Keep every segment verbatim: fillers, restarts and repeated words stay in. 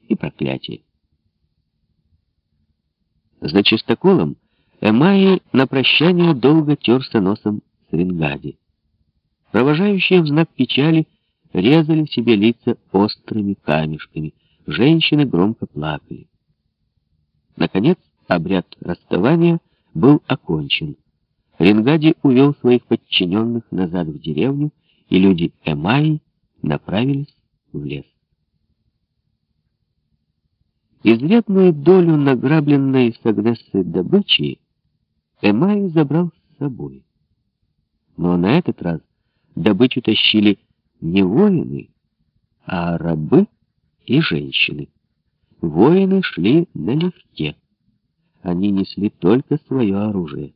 и проклятие. За чистоколом Эмаи на прощание долго терся носом с Рингади. Провожающие в знак печали резали себе лица острыми камешками, женщины громко плакали. Наконец, обряд расставания был окончен. Рингади увел своих подчиненных назад в деревню, и люди Эмаи направились в лес. Изрядную долю награбленной с Агнессой добычи Эмаи забрал с собой. Но на этот раз добычу тащили не воины, а рабы и женщины. Воины шли налегке. Они несли только свое оружие.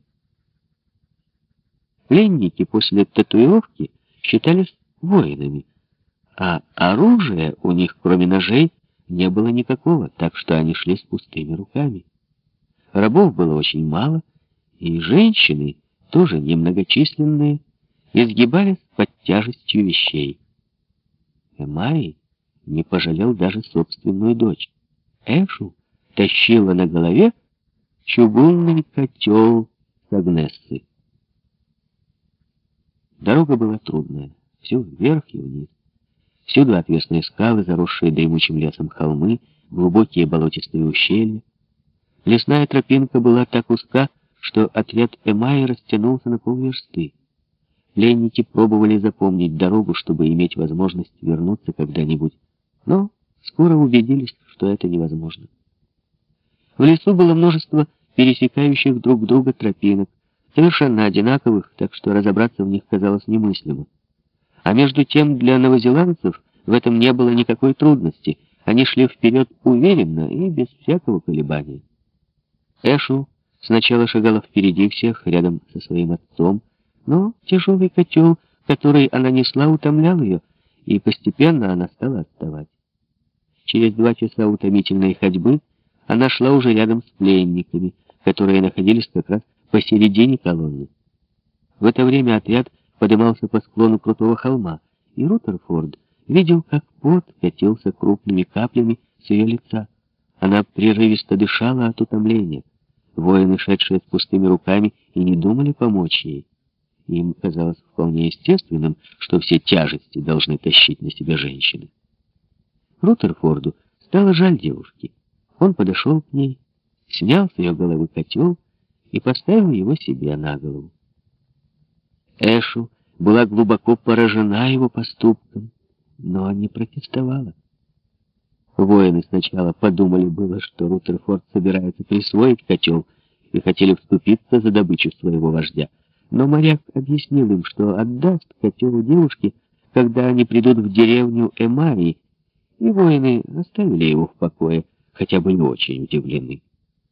Пленники после татуировки считались воинами, а оружия у них, кроме ножей, не было никакого, так что они шли с пустыми руками. Рабов было очень мало, и женщины, тоже немногочисленные, изгибались под тяжестью вещей. Эмаи не пожалел даже собственную дочь. Эшу тащила на голове чугунный котел с Агнессой. Дорога была трудная, все вверх и вниз. Всюду отвесные скалы, заросшие дремучим лесом холмы, глубокие болотистые ущелья. Лесная тропинка была так узка, что отряд Эмаи растянулся на полверсты. Пленники пробовали запомнить дорогу, чтобы иметь возможность вернуться когда-нибудь, но скоро убедились, что это невозможно. В лесу было множество пересекающих друг друга тропинок, совершенно одинаковых, так что разобраться в них казалось немыслимо. А между тем для новозеландцев в этом не было никакой трудности. Они шли вперед уверенно и без всякого колебания. Эшу сначала шагала впереди всех, рядом со своим отцом, но тяжелый котел, который она несла, утомлял ее, и постепенно она стала отставать. Через два часа утомительной ходьбы она шла уже рядом с пленниками, которые находились как раз посередине колонны. В это время отряд поднимался по склону крутого холма, и Рутерфорд видел, как пот катился крупными каплями с ее лица. Она прерывисто дышала от утомления. Воины, шедшие с пустыми руками, и не думали помочь ей. Им казалось вполне естественным, что все тяжести должны тащить на себя женщины. Рутерфорду стало жаль девушки. Он подошел к ней, снял с ее головы котел и поставил его себе на голову. Эшу была глубоко поражена его поступком, но не протестовала. Воины сначала подумали было, что Рутерфорд собирается присвоить котел, и хотели вступиться за добычу своего вождя. Но моряк объяснил им, что отдаст котел девушке, когда они придут в деревню Эмаи, и воины оставили его в покое, хотя были очень удивлены.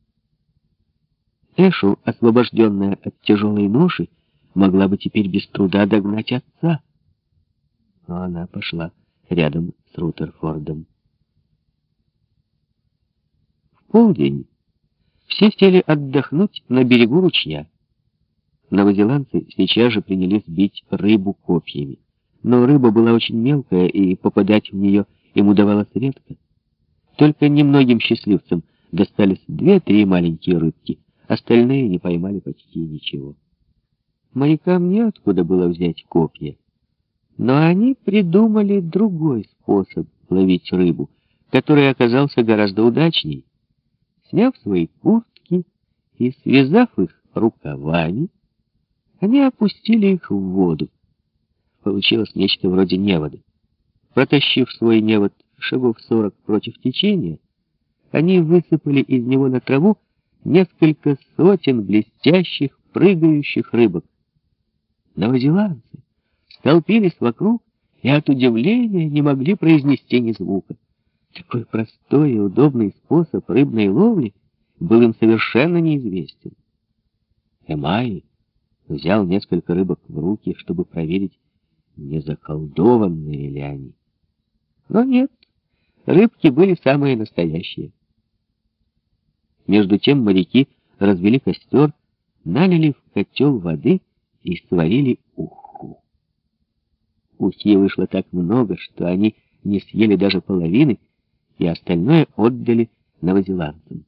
Эшу, освобожденная от тяжелой ноши, могла бы теперь без труда догнать отца. Но она пошла рядом с Рутерфордом. В полдень все сели отдохнуть на берегу ручья. Новозеландцы сейчас же принялись бить рыбу копьями. Но рыба была очень мелкая, и попадать в нее им удавалось редко. Только немногим счастливцам достались две-три маленькие рыбки, остальные не поймали почти ничего. Морякам неоткуда было взять копья, но они придумали другой способ ловить рыбу, который оказался гораздо удачней. Сняв свои куртки и связав их рукавами, они опустили их в воду. Получилось нечто вроде невода. Протащив свой невод шагов сорок против течения, они высыпали из него на траву несколько сотен блестящих, прыгающих рыбок. Новозеландцы столпились вокруг и от удивления не могли произнести ни звука. Такой простой и удобный способ рыбной ловли был им совершенно неизвестен. Эмаи взял несколько рыбок в руки, чтобы проверить, не заколдованные ли они. Но нет, рыбки были самые настоящие. Между тем моряки развели костер, налили в котел воды и сварили уху. Ухи вышло так много, что они не съели даже половины, и остальное отдали новозеландцам.